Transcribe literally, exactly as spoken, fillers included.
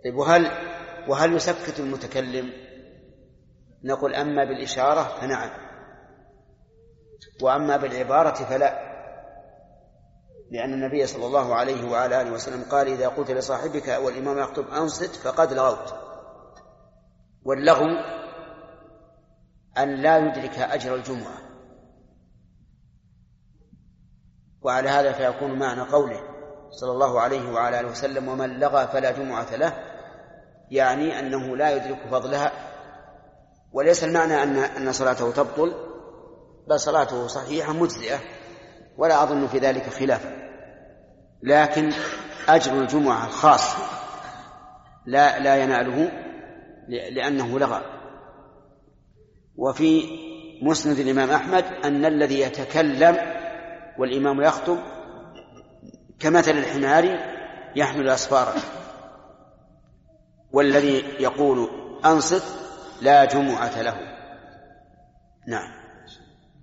طيب وهل وهل يسكت المتكلم؟ نقول أما بالإشارة فنعم، وأما بالعبارة فلا، لأن النبي صلى الله عليه وعلى آله وسلم قال: إذا قلت لصاحبك والإمام يخطب أنصت فقد لغوت. واللغو أن لا يدرك أجر الجمعة، وعلى هذا فيكون معنى قوله صلى الله عليه وعلى آله وسلم: ومن لغى فلا جمعة له، يعني أنه لا يدرك فضلها، وليس المعنى أن أن صلاته تبطل، بل صلاته صحيحة مجزئة، ولا أظن في ذلك خلافا. لكن أجر الجمعة الخاص لا لا يناله لأنه لغى. وفي مسند الإمام أحمد أن الذي يتكلم والإمام يخطب كمثل الحمار يحمل أسفارا، والذي يقول أنصت لا جمعة له. نعم.